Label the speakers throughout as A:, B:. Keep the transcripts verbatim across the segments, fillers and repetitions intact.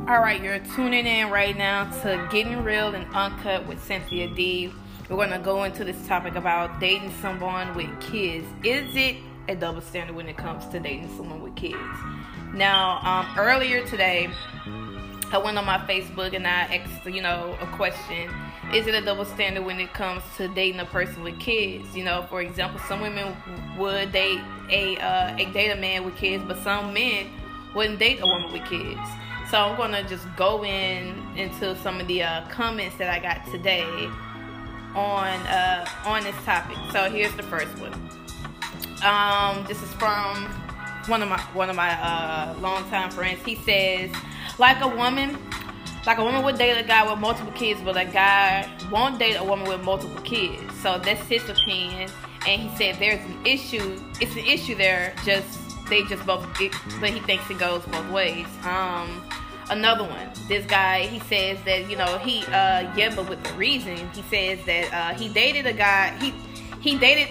A: All right, you're tuning in right now to Getting Real and Uncut with Cynthia D. We're going to go into this topic about dating someone with kids. Is it a double standard when it comes to dating someone with kids? Now, um, earlier today, I went on my Facebook and I asked, you know, a question. Is it a double standard when it comes to dating a person with kids? You know, for example, some women would date a, uh, a date a man with kids, but some men wouldn't date a woman with kids. So I'm going to just go in into some of the uh, comments that I got today on uh, on this topic. So here's the first one. Um, this is from one of my one of my uh, longtime friends. He says, like a woman, like a woman would date a guy with multiple kids, but a guy won't date a woman with multiple kids. So that's his opinion. And he said there's an issue. It's an issue there. Just they just both, it, but he thinks it goes both ways. Um, another one. This guy, he says that, you know, he, uh, yeah, but with the reason, he says that, uh, he dated a guy, he, he dated,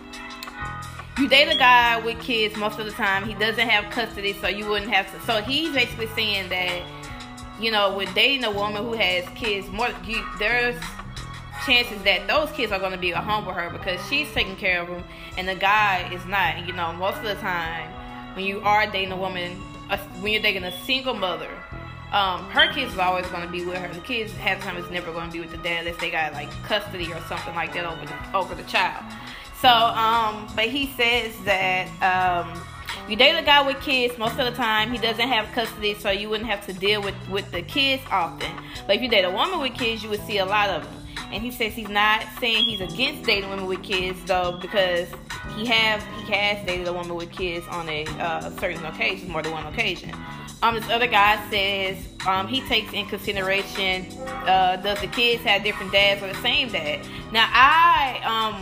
A: you date a guy with kids most of the time, he doesn't have custody, so you wouldn't have to, so he's basically saying that, you know, with dating a woman who has kids, more, you, there's chances that those kids are going to be at home with her because she's taking care of them and the guy is not. You know, most of the time when you are dating a woman, uh, when you're dating a single mother, um, her kids is always going to be with her. The kids half the time is never going to be with the dad unless they got like custody or something like that over the, over the child. So, um, but he says that um, you date a guy with kids most of the time, he doesn't have custody, so you wouldn't have to deal with, with the kids often. But if you date a woman with kids, you would see a lot of them. And he says he's not saying he's against dating women with kids, though, because he have he has dated a woman with kids on a uh, certain occasion, more than one occasion. Um, this other guy says um, he takes in consideration, uh, does the kids have different dads or the same dad? Now, I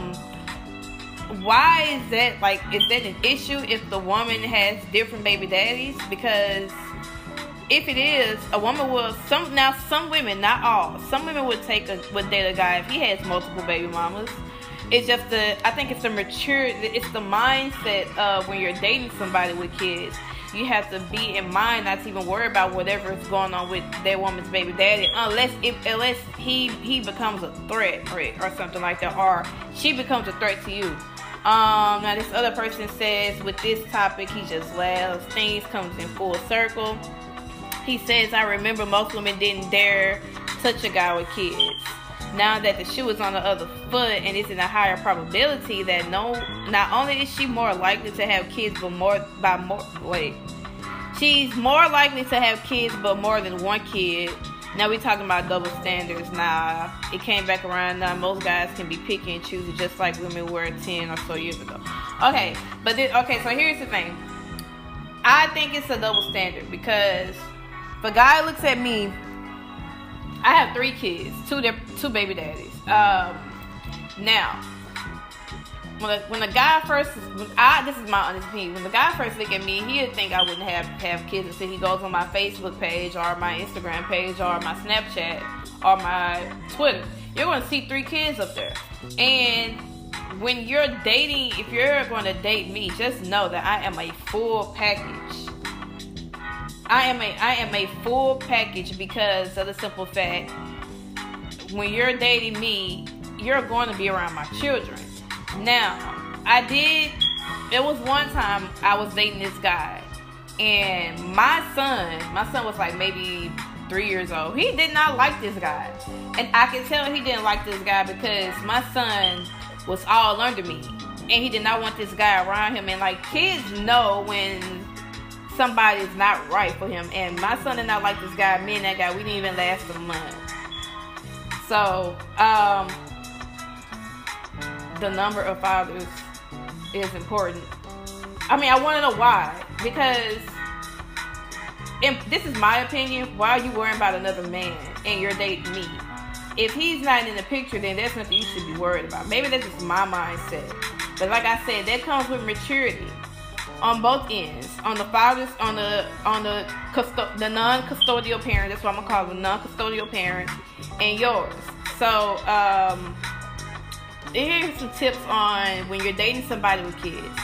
A: um, why is that like? Is that an issue if the woman has different baby daddies? Because if it is, a woman will, some, now some women, not all, some women would take a, would date a guy if he has multiple baby mamas. It's just the, I think it's the mature, it's the mindset of when you're dating somebody with kids, you have to be in mind not to even worry about whatever is going on with that woman's baby daddy, unless if, unless he, he becomes a threat or, or something like that, or she becomes a threat to you. Um, now this other person says with this topic, he just laughs, things comes in full circle. He says, I remember most women didn't dare touch a guy with kids. Now that the shoe is on the other foot and it's in a higher probability that no, not only is she more likely to have kids, but more, by more, wait. She's more likely to have kids, but more than one kid. Now we talking about double standards. Now, it came back around. Now most guys can be picky and choosy just like women were ten or so years ago. Okay, but this, okay, so here's the thing. I think it's a double standard because if a guy looks at me, I have three kids, two two baby daddies. Um, now, when a, when a guy first, when I this is my honest opinion. When the guy first look at me, he'd think I wouldn't have have kids until he goes on my Facebook page or my Instagram page or my Snapchat or my Twitter. You're going to see three kids up there. And when you're dating, if you're going to date me, just know that I am a full package. I am a I am a full package because of the simple fact when you're dating me, you're going to be around my children. Now, I did, it was one time I was dating this guy and my son, my son was like maybe three years old. He did not like this guy. And I can tell he didn't like this guy because my son was all under me and he did not want this guy around him. And like kids know when somebody's not right for him, and my son did not like this guy. Me and that guy, we didn't even last a month. So um the number of fathers is important. I mean, I want to know why, because and this is my opinion, why are you worrying about another man and you're dating me? If he's not in the picture, then that's nothing you should be worried about. Maybe that's just my mindset, but like I said, that comes with maturity on both ends, on the fathers, on the on the custo- the non-custodial parent. That's what I'm gonna call the non-custodial parent, and yours. So um, here's some tips on when you're dating somebody with kids.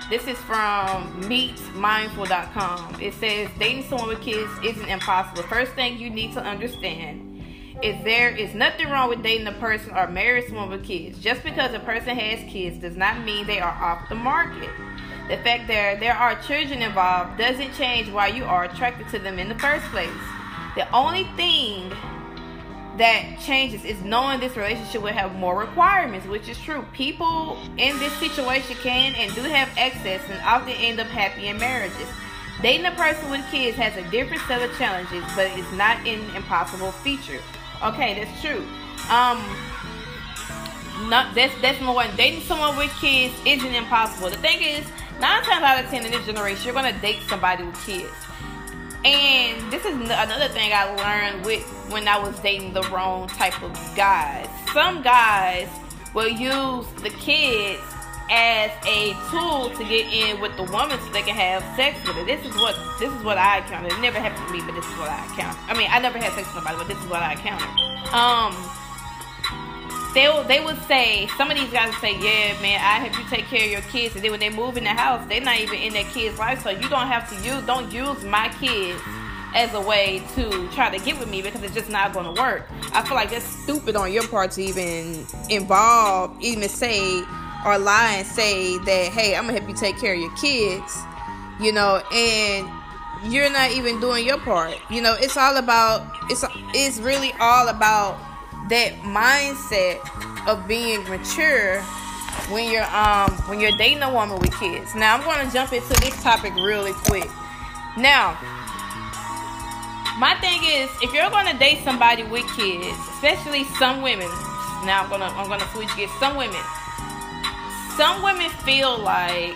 A: This is from meet mindful dot com. It says dating someone with kids isn't impossible. First thing you need to understand is there is nothing wrong with dating a person or marrying someone with kids. Just because a person has kids does not mean they are off the market. The fact that there are children involved doesn't change why you are attracted to them in the first place. The only thing that changes is knowing this relationship will have more requirements, which is true. People in this situation can and do have access and often end up happy in marriages. Dating a person with kids has a different set of challenges, but it's not an impossible feature. Okay, that's true. Um, not that's that's number one. Dating someone with kids isn't impossible. The thing is, nine times out of ten in this generation, you're gonna date somebody with kids. And this is another thing I learned with when I was dating the wrong type of guys. Some guys will use the kids as a tool to get in with the woman so they can have sex with her. This is what this is what I counted. It never happened to me, but this is what I counted. I mean, I never had sex with somebody, but this is what I counted. Um, they will, they would say, some of these guys would say, yeah, man, I have you take care of your kids. And then when they move in the house, they're not even in their kids' life. So you don't have to use, don't use my kids as a way to try to get with me because it's just not going to work. I feel like that's stupid on your part to even involve, even say, or lie and say that, hey, I'm going to help you take care of your kids, you know, and you're not even doing your part. You know, it's all about, it's, it's really all about that mindset of being mature when you're um when you're dating a woman with kids. Now I'm going to jump into this topic really quick. Now, my thing is, if you're going to date somebody with kids, especially some women, now I'm gonna I'm gonna switch gears. Some women, some women feel like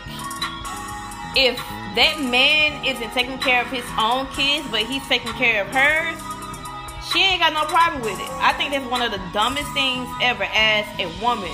A: if that man isn't taking care of his own kids, but he's taking care of hers, she ain't got no problem with it. I think that's one of the dumbest things ever as a woman.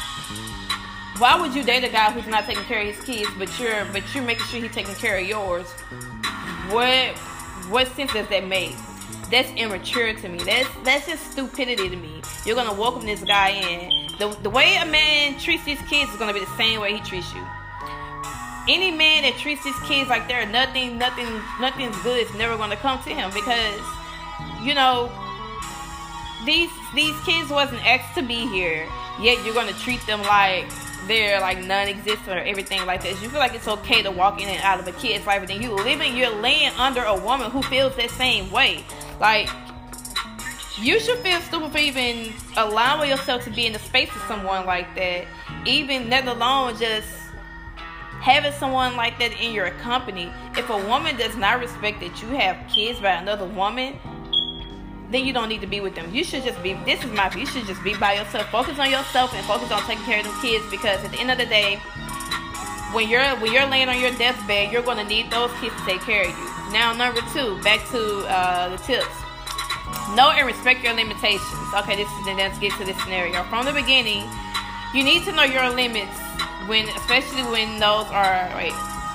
A: Why would you date a guy who's not taking care of his kids, but you're but you're making sure he's taking care of yours? What what sense does that make? That's immature to me. That's that's just stupidity to me. You're gonna welcome this guy in. The the way a man treats his kids is gonna be the same way he treats you. Any man that treats his kids like they're nothing, nothing, nothing's good is never gonna come to him because, you know, these these kids wasn't asked to be here, yet you're gonna treat them like they're like non-existent or everything like that. You feel like it's okay to walk in and out of a kid's life, and then you living, you're laying under a woman who feels that same way. Like, you should feel stupid for even allowing yourself to be in the space of someone like that. Even let alone just having someone like that in your company. If a woman does not respect that you have kids by another woman, then you don't need to be with them. You should just be, this is my view, you should just be by yourself. Focus on yourself and focus on taking care of them kids, because at the end of the day, when you're when you're laying on your deathbed, you're going to need those kids to take care of you. Now, number two, back to uh, the tips. Know and respect your limitations. Okay, this is, then let's get to this scenario. From the beginning, you need to know your limits, when, especially when those are, wait,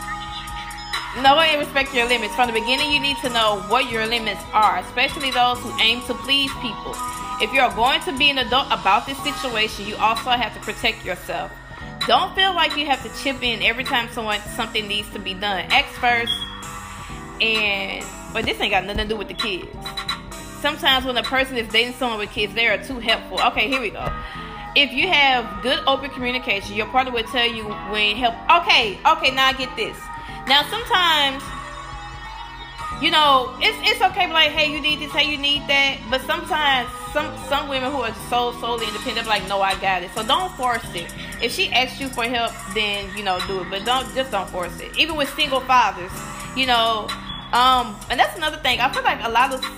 A: know and respect your limits. From the beginning, you need to know what your limits are, especially those who aim to please people. If you're going to be an adult about this situation, you also have to protect yourself. Don't feel like you have to chip in every time someone something needs to be done. Ask first, and but this ain't got nothing to do with the kids. Sometimes when a person is dating someone with kids, they are too helpful. Okay, here we go. If you have good open communication, your partner will tell you when help. Okay, okay, now I get this. Now, sometimes, you know, it's it's okay, but like, hey, you need this, hey, you need that. But sometimes, some some women who are so solely independent, like, no, I got it. So don't force it. If she asks you for help, then, you know, do it. But don't just don't force it. Even with single fathers, you know, um, and that's another thing. I feel like a lot of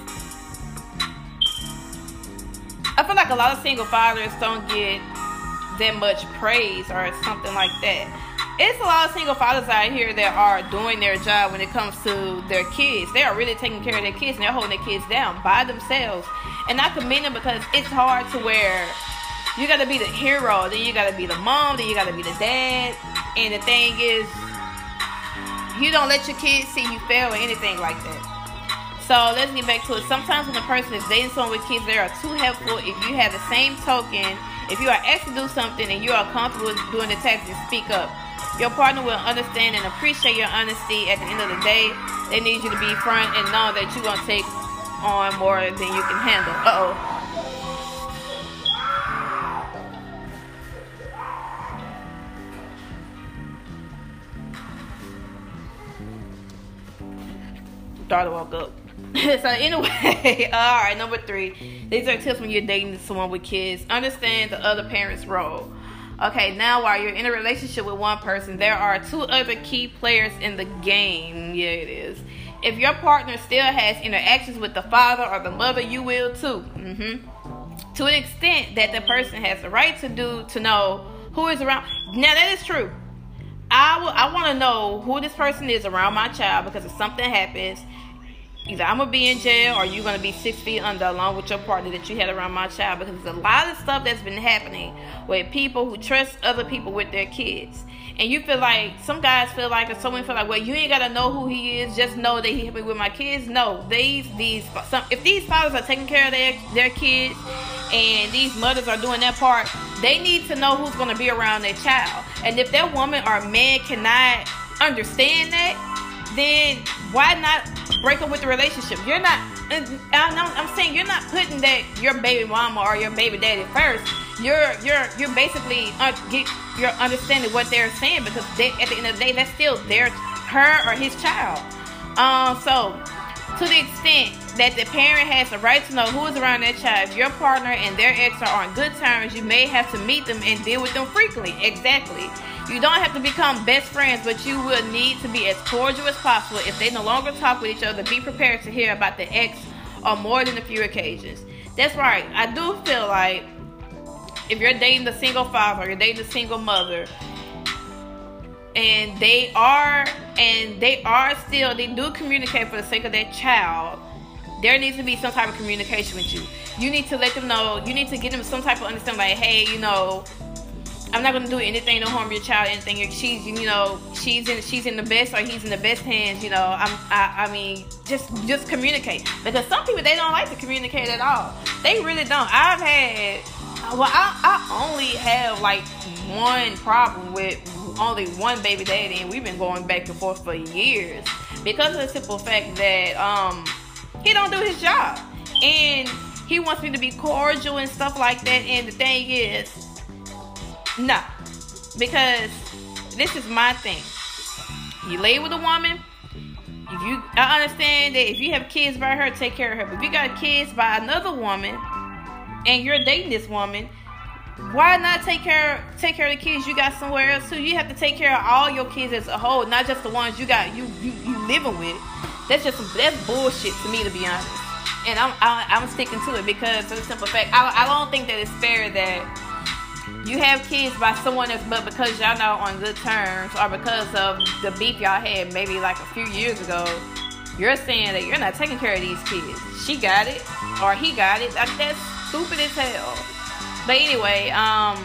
A: I feel like a lot of single fathers don't get that much praise or something like that. It's a lot of single fathers out here that are doing their job when it comes to their kids. They are really taking care of their kids, and they're holding their kids down by themselves. And I commend them, because it's hard to where you got to be the hero, then you got to be the mom, then you got to be the dad. And the thing is, you don't let your kids see you fail or anything like that. So let's get back to it. Sometimes when a person is dating someone with kids, they are too helpful. If you have the same token, if you are asked to do something and you are comfortable with doing the task, just speak up. Your partner will understand and appreciate your honesty. At the end of the day, they need you to be front and know that you're going to take on more than you can handle. Uh-oh. Daughter woke up. So anyway, all right, number three. These are tips when you're dating someone with kids. Understand the other parent's role. Okay, now while you're in a relationship with one person, there are two other key players in the game. Yeah, it is. If your partner still has interactions with the father or the mother, you will too. Mm-hmm. To an extent that the person has the right to do to know who is around. Now that is true. I will, I want to know who this person is around my child, because if something happens, either I'm going to be in jail or you're going to be six feet under along with your partner that you had around my child, because there's a lot of stuff that's been happening with people who trust other people with their kids. And you feel like, some guys feel like, or someone feel like, well, you ain't got to know who he is, just know that he helped me with my kids. No, these, these, some, if these fathers are taking care of their, their kids and these mothers are doing their part, they need to know who's going to be around their child. And if that woman or man cannot understand that, then why not break up with the relationship? You're not, I'm saying you're not putting that your baby mama or your baby daddy first. You're you're you're basically uh, get, you're understanding what they're saying, because they, at the end of the day, that's still their, her or his child. Um, so to the extent that the parent has the right to know who is around their child, if your partner and their ex are on good terms, you may have to meet them and deal with them frequently. Exactly. You don't have to become best friends, but you will need to be as cordial as possible. If they no longer talk with each other, be prepared to hear about the ex on more than a few occasions. That's right. I do feel like if you're dating a single father, or you're dating a single mother, and they are, and they are still, they do communicate for the sake of their child, there needs to be some type of communication with you. You need to let them know, you need to give them some type of understanding, like, hey, you know, I'm not going to do anything to harm your child, anything. She's, you know, she's in, she's in the best, or he's in the best hands. You know, I'm, I, I mean, just, just communicate. Because some people, they don't like to communicate at all. They really don't. I've had, well, I, I only have like one problem with only one baby daddy, and we've been going back and forth for years because of the simple fact that um, he don't do his job, and he wants me to be cordial and stuff like that. And the thing is, no, because this is my thing. You lay with a woman. If you, I understand that if you have kids by her, take care of her. But if you got kids by another woman and you're dating this woman, why not take care take care of the kids you got somewhere else too? You have to take care of all your kids as a whole, not just the ones you got you you, you living with. That's just that's bullshit to me, to be honest. And I'm I, I'm sticking to it because of the simple fact, I I don't think that it's fair that you have kids by someone else, but because y'all not on good terms, or because of the beef y'all had maybe like a few years ago, you're saying that you're not taking care of these kids. She got it, or he got it. Like, that's stupid as hell. But anyway, um,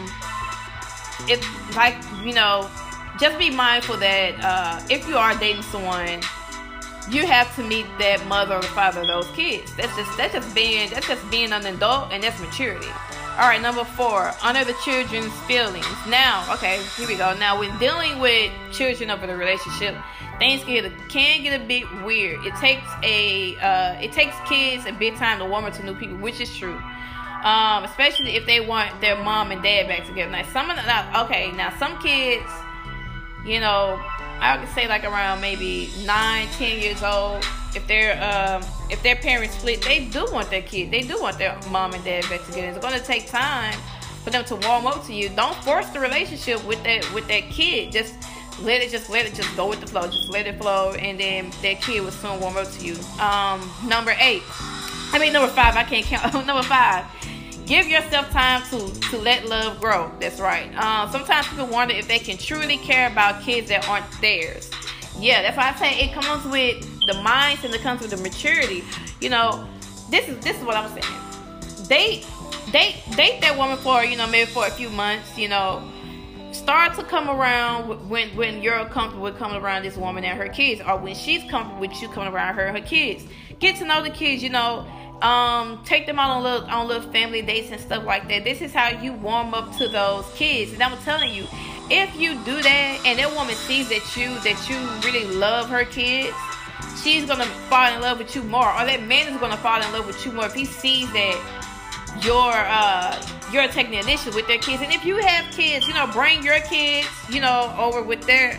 A: it's like, you know, just be mindful that uh, if you are dating someone, you have to meet that mother or father of those kids. That's just that's just being that's just being an adult, and that's maturity. All right, number four, honor the children's feelings. Now, okay, here we go. Now, when dealing with children over the relationship, things can get, can get a bit weird. It takes a uh, it takes kids a bit time to warm up to new people, which is true. Um, especially if they want their mom and dad back together. Now, some of the, now, okay, now some kids, you know, I would say like around maybe nine, ten years old. If their um, if their parents split, they do want their kid. They do want their mom and dad back together. It's going to take time for them to warm up to you. Don't force the relationship with that with that kid. Just let it just let it just go with the flow. Just let it flow, and then that kid will soon warm up to you. Um, number eight. I mean number five. I can't count. Number five. Give yourself time to, to let love grow. That's right. Um, sometimes people wonder if they can truly care about kids that aren't theirs. Yeah, that's why I say it comes with the mindset, and it comes with the maturity. You know, this is this is what I'm saying. Date, date, date that woman for, you know, maybe for a few months. You know, start to come around when when you're comfortable with coming around this woman and her kids, or when she's comfortable with you coming around her and her kids. Get to know the kids. You know. Um, take them out on little on little family dates and stuff like that. This is how you warm up to those kids. And I'm telling you, if you do that and that woman sees that you that you really love her kids, she's gonna fall in love with you more, or that man is gonna fall in love with you more if he sees that you're uh you're taking the initiative with their kids. And if you have kids, you know, bring your kids, you know, over with their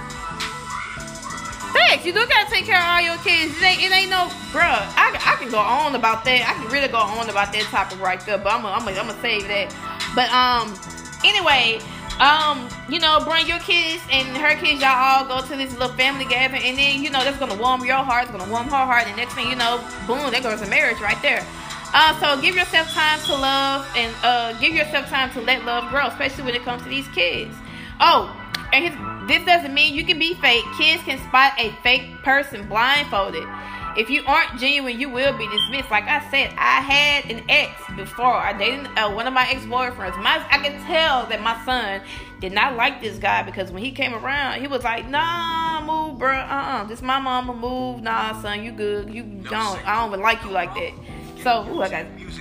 A: thanks. You do gotta take care of all your kids. It ain't, it ain't no, bruh. I, I can go on about that. I can really go on about that topic right there, but I'm gonna I'm gonna I'm gonna save that. But um, anyway. Um, you know, bring your kids and her kids, y'all all go to this little family gathering, and then, you know, that's gonna warm your heart, it's gonna warm her heart, and next thing you know, boom, there goes a marriage right there. Uh, so give yourself time to love, and uh, give yourself time to let love grow, especially when it comes to these kids. Oh, and his, this doesn't mean you can be fake. Kids can spot a fake person blindfolded. If you aren't genuine, you will be dismissed. Like I said, I had an ex before. I dated uh, one of my ex-boyfriends. My, I could tell that my son did not like this guy, because when he came around, he was like, nah, move, bro. Uh-uh. This my mama, move. Nah, son, you good. You don't. I don't even like you like that. So, ooh, I got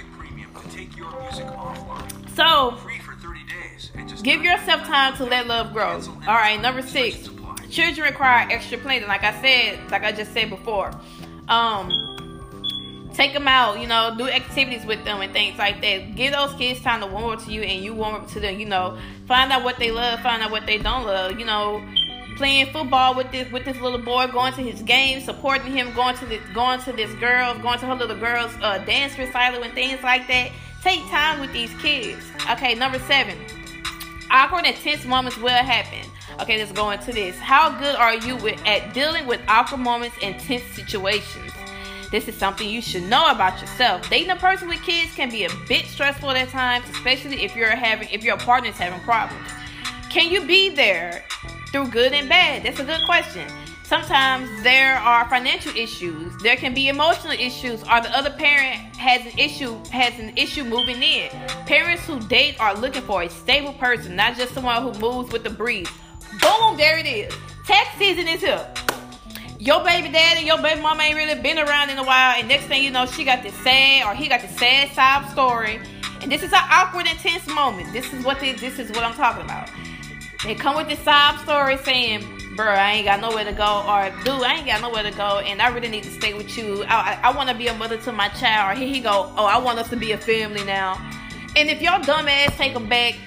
A: So, give yourself time to let love grow. All right, number six. Children require extra planning. Like I said, like I just said before. Um, take them out, you know, do activities with them and things like that. Give those kids time to warm up to you, and you warm up to them. You know, find out what they love, find out what they don't love. You know, playing football with this with this little boy, going to his games, supporting him, going to this going to this girl, going to her little girl's uh, dance recital and things like that. Take time with these kids. Okay, number seven. Awkward and tense moments will happen. Okay, let's go into this. How good are you with at dealing with awkward moments and tense situations? This is something you should know about yourself. Dating a person with kids can be a bit stressful at times, especially if you're having if your partner's having problems. Can you be there through good and bad? That's a good question. Sometimes there are financial issues. There can be emotional issues, or the other parent has an issue has an issue moving in. Parents who date are looking for a stable person, not just someone who moves with the breeze. Boom, there it is. Tax season is here. Your baby daddy, your baby mama ain't really been around in a while, and next thing you know, she got this sad, or he got this sad sob story, and this is an awkward, intense moment. This is what they, this is what I'm talking about. They come with this sob story saying, bro, I ain't got nowhere to go, or dude, I ain't got nowhere to go, and I really need to stay with you. I, I, I want to be a mother to my child. Or here he go, oh, I want us to be a family now. And if y'all dumb ass take them back,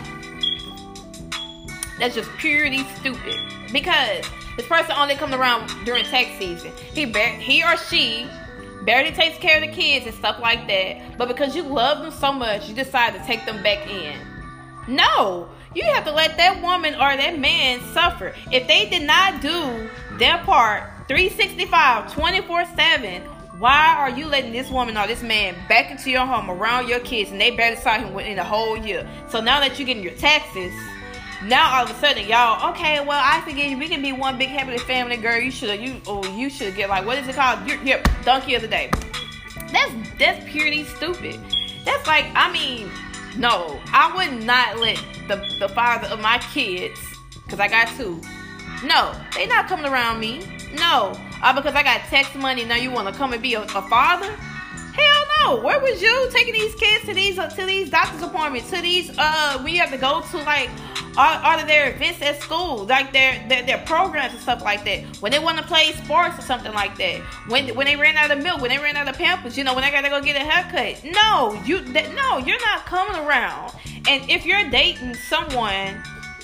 A: that's just purely stupid. Because this person only comes around during tax season. He bar- he or she barely takes care of the kids and stuff like that. But because you love them so much, you decide to take them back in. No, you have to let that woman or that man suffer. If they did not do their part three sixty-five, twenty-four seven, why are you letting this woman or this man back into your home around your kids, and they barely saw him in a whole year? So now that you're getting your taxes, now all of a sudden y'all, okay, well, I forgive you. We can be one big happy family, girl. You should you oh you should get, like, what is it called? You're, you're donkey of the day. That's that's purely stupid. That's like, I mean, no, I would not let the the father of my kids, because I got two. No, they not coming around me. No, uh, because I got tax money. Now you want to come and be a, a father? Hell no. Where was you taking these kids to these uh, to these doctor's appointments, to these uh we have to go to, like, all, all of their events at school, like their, their their programs and stuff like that, when they want to play sports or something like that, when when they ran out of milk, when they ran out of Pampers, you know, when they gotta go get a haircut. No, you that, no, you're not coming around. And if you're dating someone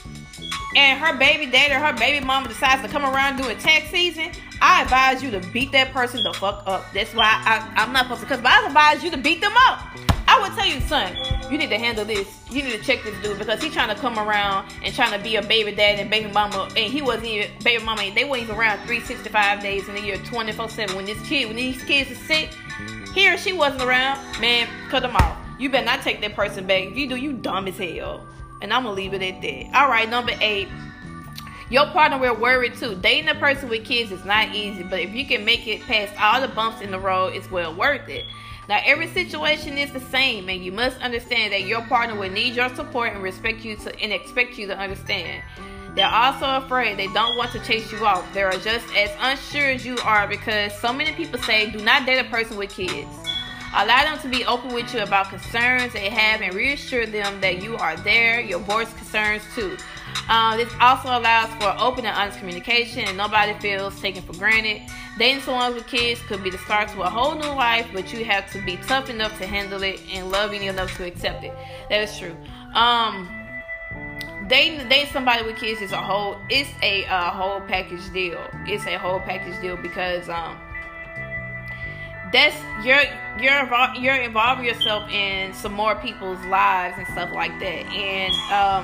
A: and her baby daddy or her baby mama decides to come around during tax season, I advise you to beat that person the fuck up. That's why I, I'm not supposed to cuss, but I advise you to beat them up. I would tell you, son, you need to handle this. You need to check this dude, because he's trying to come around and trying to be a baby dad and baby mama, and he wasn't even baby mama. They weren't even around three sixty-five days in the year, twenty-four seven. When this kid, when these kids are sick, he or she wasn't around. Man, cut them off. You better not take that person back. If you do, you dumb as hell. And I'm gonna leave it at that. All right, number eight. Your partner will worry too. Dating a person with kids is not easy, but if you can make it past all the bumps in the road, it's well worth it. Now, every situation is the same, and you must understand that your partner will need your support and respect you to, and expect you to understand. They're also afraid. They don't want to chase you off. They are just as unsure as you are, because so many people say, do not date a person with kids. Allow them to be open with you about concerns they have, and reassure them that you are there. Your voice concerns too. Um, this also allows for open and honest communication, and nobody feels taken for granted. Dating someone with kids could be the start to a whole new life, but you have to be tough enough to handle it and loving enough to accept it. That is true. Um, dating dating somebody with kids is a whole it's a uh, whole package deal. It's a whole package deal because um. That's you're you're you're involving yourself in some more people's lives and stuff like that, and um,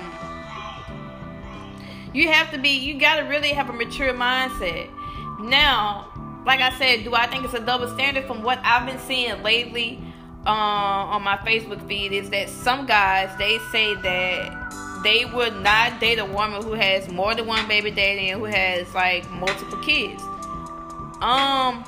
A: you have to be you gotta really have a mature mindset. Now, like I said, do I think it's a double standard? From what I've been seeing lately uh, on my Facebook feed, is that some guys, they say that they would not date a woman who has more than one baby daddy and who has like multiple kids. Um.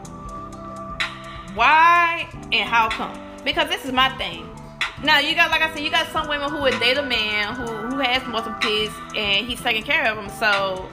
A: Why and how come? Because this is my thing. Now, you got, like I said, you got some women who would date a man who, who has multiple kids and he's taking care of them. So,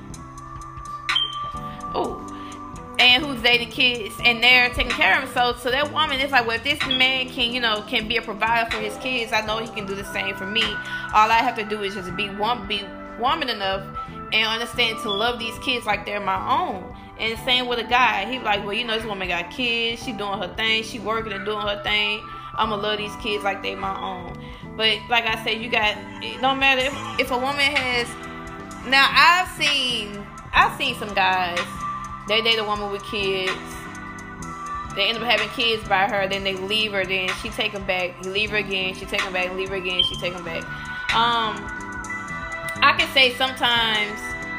A: oh, and who's dating kids and they're taking care of them. So, so that woman is like, well, if this man can, you know, can be a provider for his kids, I know he can do the same for me. All I have to do is just be one, be woman enough and understand to love these kids like they're my own. And same with a guy. He like, well, you know, this woman got kids. She doing her thing. She working and doing her thing. I'ma love these kids like they my own. But like I said, you got, it don't matter if, if a woman has. Now I've seen, I've seen some guys. They date a woman with kids. They end up having kids by her. Then they leave her. Then she take them back. You leave her again. She take them back. Leave her again. She take them back. Um, I can say sometimes.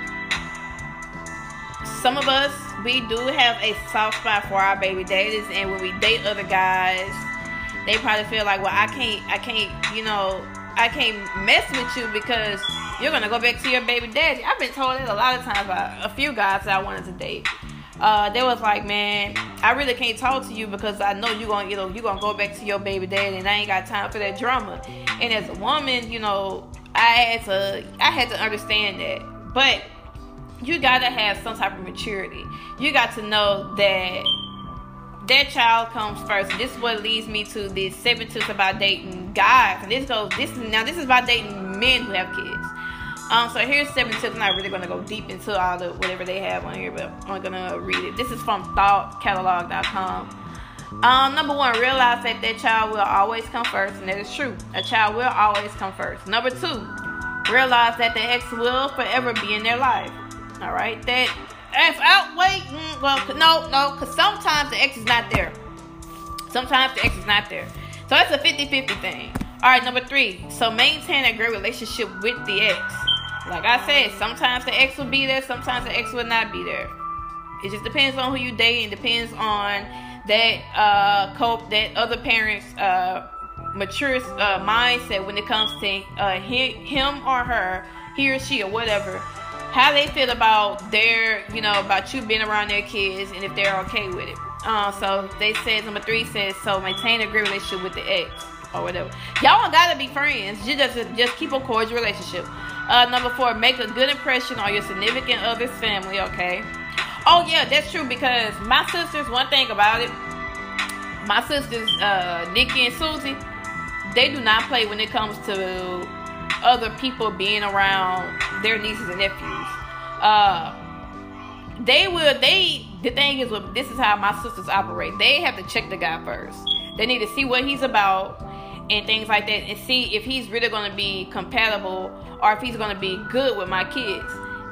A: Some of us, we do have a soft spot for our baby daddies, and when we date other guys, they probably feel like, well, I can't, I can't, you know, I can't mess with you because you're gonna go back to your baby daddy. I've been told that a lot of times by a few guys that I wanted to date. Uh, they was like, man, I really can't talk to you because I know you're gonna, you know, you're gonna go back to your baby daddy, and I ain't got time for that drama. And as a woman, you know, I had to, I had to understand that, but. You gotta have some type of maturity. You got to know that that child comes first. And this is what leads me to the seven tips about dating guys. And this goes. This now this is about dating men who have kids. Um. So here's seven tips. I'm not really gonna go deep into all the whatever they have on here, but I'm gonna read it. This is from thought catalog dot com. Um. Number one, realize that that child will always come first, and that is true. A child will always come first. Number two, realize that the ex will forever be in their life. All right, that if out wait, mm, well, no, no, because sometimes the ex is not there. Sometimes the ex is not there. So it's a fifty-fifty thing. All right, number three. So maintain a great relationship with the ex. Like I said, sometimes the ex will be there, sometimes the ex will not be there. It just depends on who you date and depends on that uh cope that other parents uh mature uh, mindset when it comes to uh he, him or her, he or she or whatever. How they feel about their, you know, about you being around their kids and if they're okay with it. Uh, so they said, number three says, so maintain a great relationship with the ex or whatever. Y'all don't gotta be friends. You just, just keep a cordial relationship. Uh, number four, make a good impression on your significant other's family, okay? Oh, yeah, that's true because my sisters, one thing about it, my sisters, uh, Nikki and Susie, they do not play when it comes to other people being around their nieces and nephews. Uh, they will, they, the thing is, well, this is how my sisters operate. They have to check the guy first. They need to see what he's about and things like that and see if he's really going to be compatible or if he's going to be good with my kids.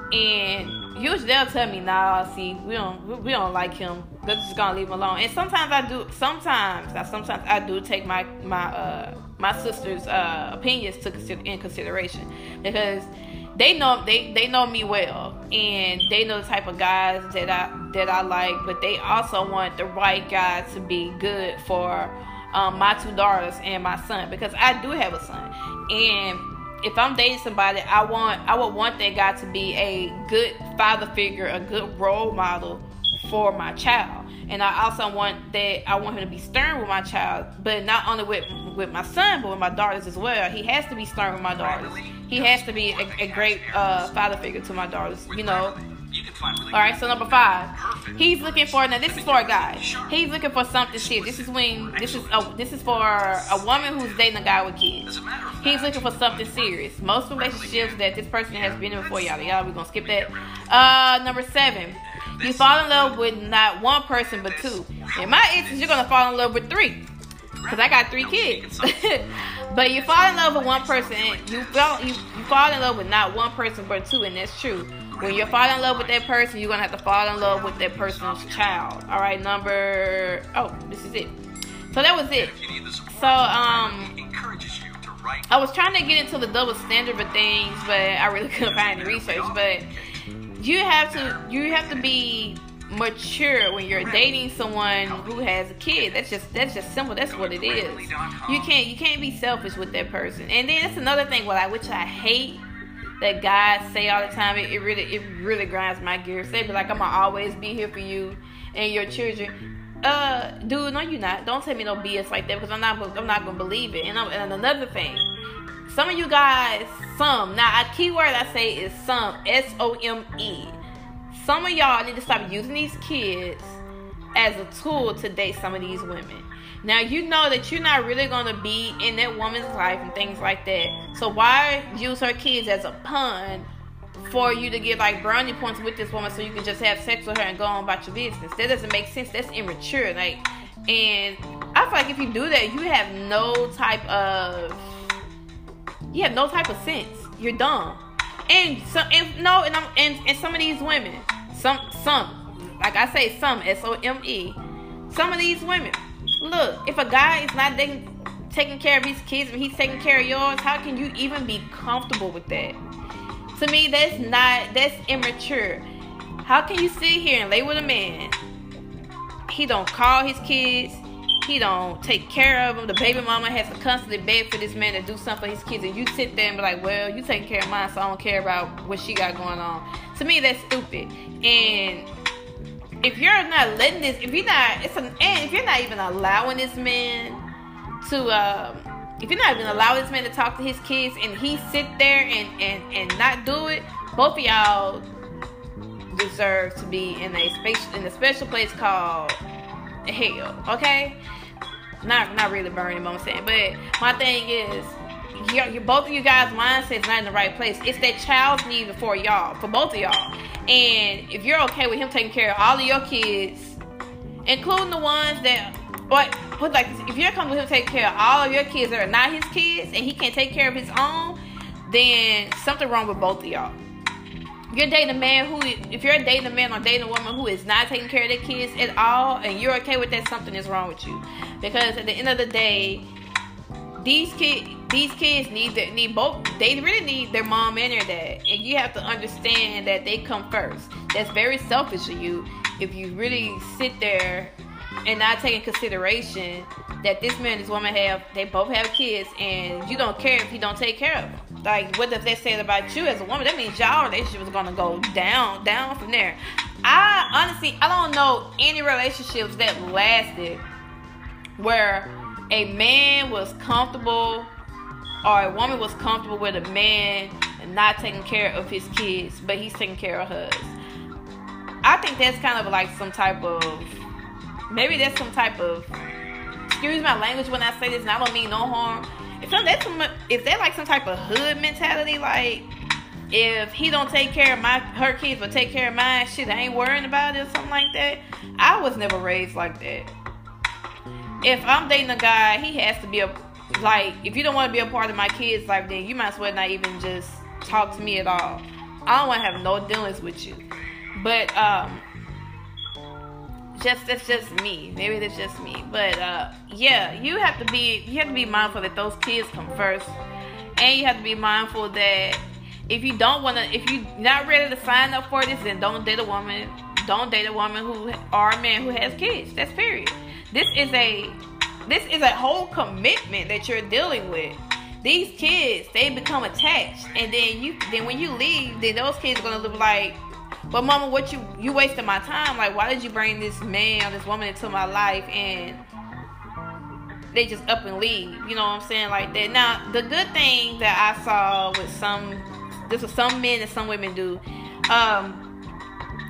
A: And usually they'll tell me, nah, see, we don't, we don't like him. They're just going to leave him alone. And sometimes I do, sometimes, sometimes I do take my, my, uh, my sister's uh, opinions to consider, in consideration because they know they, they know me well and they know the type of guys that I that I like, but they also want the right guy to be good for um, my two daughters and my son because I do have a son. And if I'm dating somebody, I want I would want that guy to be a good father figure, a good role model for my child. And I also want that I want him to be stern with my child, but not only with with my son, but with my daughters as well. He has to be stern with my daughters. He has to be a, a great uh, father figure to my daughters. You know, All right, so number five, he's looking for, now this is for a guy. He's looking for something serious. This is when, this is a, this is for a woman who's dating a guy with kids. He's looking for something serious. Most relationships that this person has been in before, y'all, y'all, we're gonna skip that. Uh, number seven, you fall in love with not one person but two. In my instance, you're gonna fall in love with three, because I got three kids. But you fall in love with one person, and you fall, you, you fall in love with not one person but two, and that's true. When you fall in love with that person, you're gonna have to fall in love with that person's child. All right, number, oh, this is it. So that was it. So um, I was trying to get into the double standard of things, but I really couldn't find any research. But you have to, you have to be mature when you're dating someone who has a kid. That's just that's just simple. That's what it is. You can't you can't be selfish with that person. And then that's another thing, what I which I hate that guys say all the time. It, it really it really grinds my gears. They be like, I'm gonna always be here for you and your children. Uh, dude, no, you're not. Don't tell me no B S like that, because I'm not I'm not gonna believe it. And, I'm, and another thing, some of you guys, some now a key word I say is some, S O M E. Some of y'all need to stop using these kids as a tool to date some of these women. Now, you know that you're not really going to be in that woman's life and things like that. So why use her kids as a pawn for you to get like brownie points with this woman so you can just have sex with her and go on about your business? That doesn't make sense. That's immature. Like, and I feel like if you do that, you have no type of, you have no type of sense. You're dumb. And some, and no, and, I'm, and and some of these women, some, some, like I say, some, S O M E, some of these women, look, if a guy is not taking, taking care of his kids and he's taking care of yours, how can you even be comfortable with that? To me, that's not, that's immature. How can you sit here and lay with a man? He don't call his kids. He don't take care of them. The baby mama has to constantly beg for this man to do something for his kids, and you sit there and be like, well, you taking care of mine, so I don't care about what she got going on. To me, that's stupid. And if you're not letting this, if you're not, it's an, and if you're not even allowing this man to, um, if you're not even allowing this man to talk to his kids, and he sit there and, and, and not do it, both of y'all deserve to be in a space, in a special place called hell, okay? Not not really burning, what I'm saying. But my thing is, you, you both of you guys' mindset's not in the right place. It's that child's need for y'all, for both of y'all. And if you're okay with him taking care of all of your kids, including the ones that, what, put like, if you're coming with him taking care of all of your kids that are not his kids, and he can't take care of his own, then something wrong with both of y'all. If you're dating a man who, if you're dating a man or dating a woman who is not taking care of their kids at all, and you're okay with that, something is wrong with you. Because at the end of the day, these kids, these kids need their, need both. They really need their mom and their dad, and you have to understand that they come first. That's very selfish of you if you really sit there and not take in consideration that this man and this woman have, they both have kids, and you don't care if he don't take care of them. Like, what does that say about you as a woman? That means y'all relationship is gonna go down, down from there. I honestly, I don't know any relationships that lasted where a man was comfortable or a woman was comfortable with a man and not taking care of his kids, but he's taking care of hers. I think that's kind of like some type of, maybe that's some type of, excuse my language when I say this, and I don't mean no harm. If that's some, if they're like some type of hood mentality, like if he don't take care of my her kids but take care of mine, shit, I ain't worrying about it or something like that. I was never raised like that. If I'm dating a guy, he has to be a, like, if you don't want to be a part of my kids' life, then you might as well not even just talk to me at all. I don't want to have no dealings with you. But um Just that's just me. Maybe that's just me. But uh, yeah, you have to be you have to be mindful that those kids come first, and you have to be mindful that if you don't want to, if you're not ready to sign up for this, then don't date a woman. Don't date a woman who or a man who has kids. That's period. This is a this is a whole commitment that you're dealing with. These kids, they become attached, and then you then when you leave, then those kids are gonna look like, but mama, what you, you wasted my time. Like, why did you bring this man or this woman into my life and they just up and leave? You know what I'm saying? Like that. Now, the good thing that I saw with some, this is some men and some women do, um,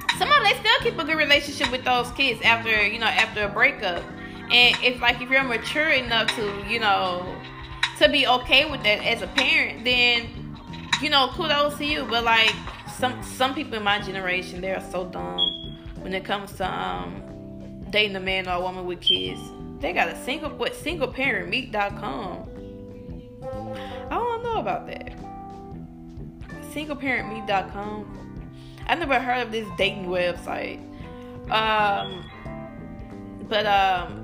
A: they still keep a good relationship with those kids after, you know, after a breakup. And if like if you're mature enough to, you know, to be okay with that as a parent, then, you know, kudos to you. But like some some people in my generation, they are so dumb when it comes to um dating a man or a woman with kids. They got a single what single parent meet dot com. I don't know about that. single parent meet dot com. I never heard of this dating website. Um, but um,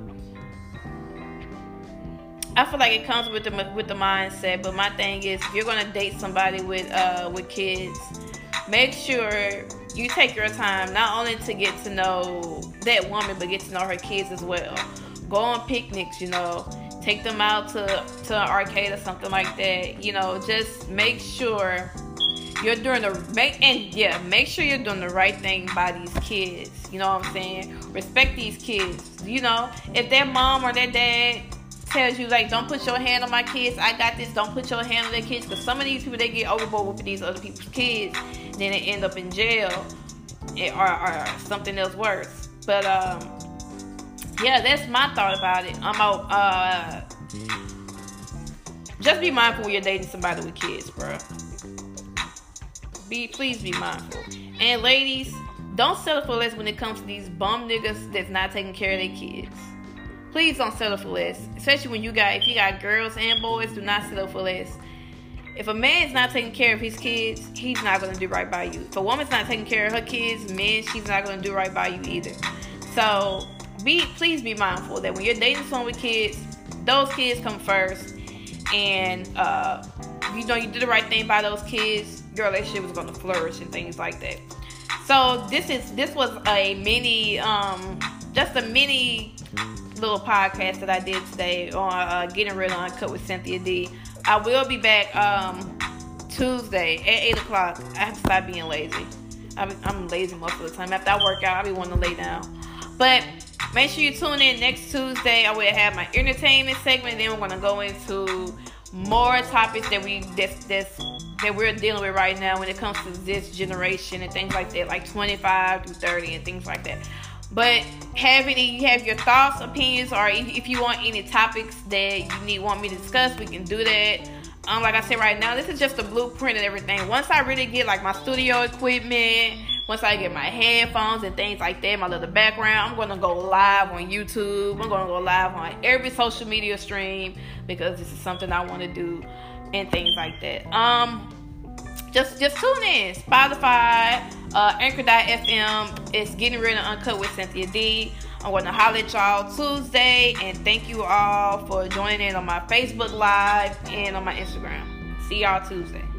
A: I feel like it comes with the with the mindset. But my thing is, if you're gonna date somebody with uh with kids, make sure you take your time not only to get to know that woman, but get to know her kids as well. Go on picnics, you know. Take them out to to an arcade or something like that. You know, just make sure you're doing the make and yeah, make sure you're doing the right thing by these kids. You know what I'm saying? Respect these kids. You know, if their mom or their dad tells you like, don't put your hand on my kids, I got this, don't put your hand on their kids, because some of these people, they get overboard with these other people's kids, then they end up in jail or, or something else worse. But um, yeah, that's my thought about it. I'm out. Uh, just be mindful when you're dating somebody with kids, bro. Be please be mindful. And ladies, don't settle for less when it comes to these bum niggas that's not taking care of their kids. Please don't settle for less. Especially when you got if you got girls and boys, do not settle for less. If a man's not taking care of his kids, he's not gonna do right by you. If a woman's not taking care of her kids, man, she's not gonna do right by you either. So be please be mindful that when you're dating someone with kids, those kids come first. And uh, you know you did the right thing by those kids, your relationship is gonna flourish and things like that. So this is this was a mini, um, just a mini little podcast that I did today on uh, Getting Real Uncut with Cynthia D. I will be back um, Tuesday at eight o'clock. I have to stop being lazy. I'm, I'm lazy most of the time. After I work out, I be wanting to lay down. But make sure you tune in next Tuesday. I will have my entertainment segment. Then we're going to go into more topics that we that's, that's, that we're dealing with right now when it comes to this generation and things like that, like twenty-five through thirty and things like that. But have any, you have your thoughts, opinions, or if, if you want any topics that you need want me to discuss, we can do that. Um, like I said, right now, this is just a blueprint and everything. Once I really get like my studio equipment, once I get my headphones and things like that, my little background, I'm gonna go live on YouTube. I'm gonna go live on every social media stream because this is something I want to do and things like that. Um. Just just tune in. Spotify, uh, Anchor dot F M. It's Getting Real and Uncut with Cynthia D. I'm going to holler at y'all Tuesday. And thank you all for joining in on my Facebook Live and on my Instagram. See y'all Tuesday.